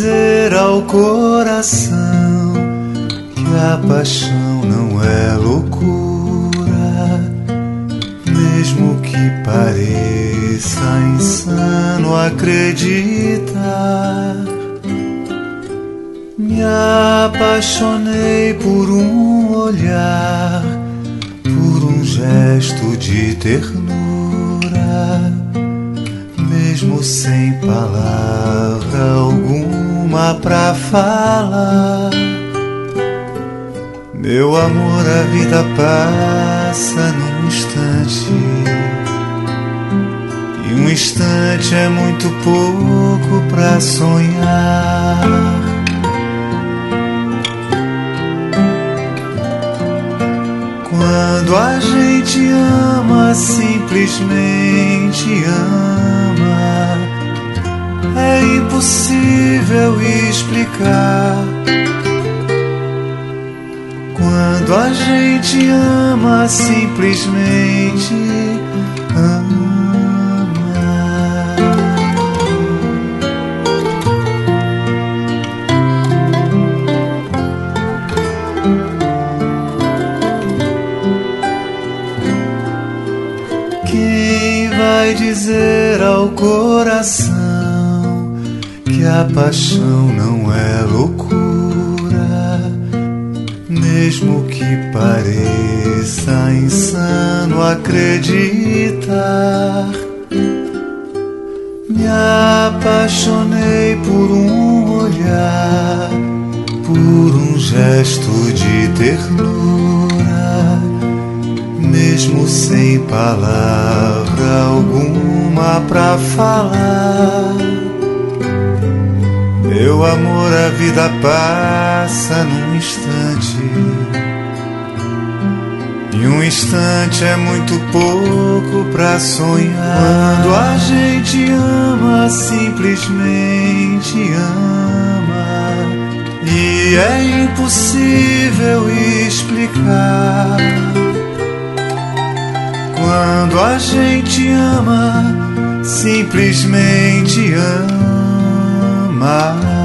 dizer ao coração que a paixão não é loucura, mesmo que pareça insano acreditar. Me apaixonei por um olhar, por um gesto de ternura, mesmo sem palavra alguma pra falar. Meu amor, a vida passa num instante, e um instante é muito pouco pra sonhar. Quando a gente ama, simplesmente ama, é impossível explicar. Quando a gente ama, simplesmente ama. Quem vai dizer ao coração que a paixão não é loucura, mesmo que pareça insano acreditar? Me apaixonei por um olhar, por um gesto de ternura, mesmo sem palavra alguma pra falar. Meu amor, a vida passa num instante, e um instante é muito pouco pra sonhar. Quando a gente ama, simplesmente ama, e é impossível explicar. Quando a gente ama, simplesmente ama.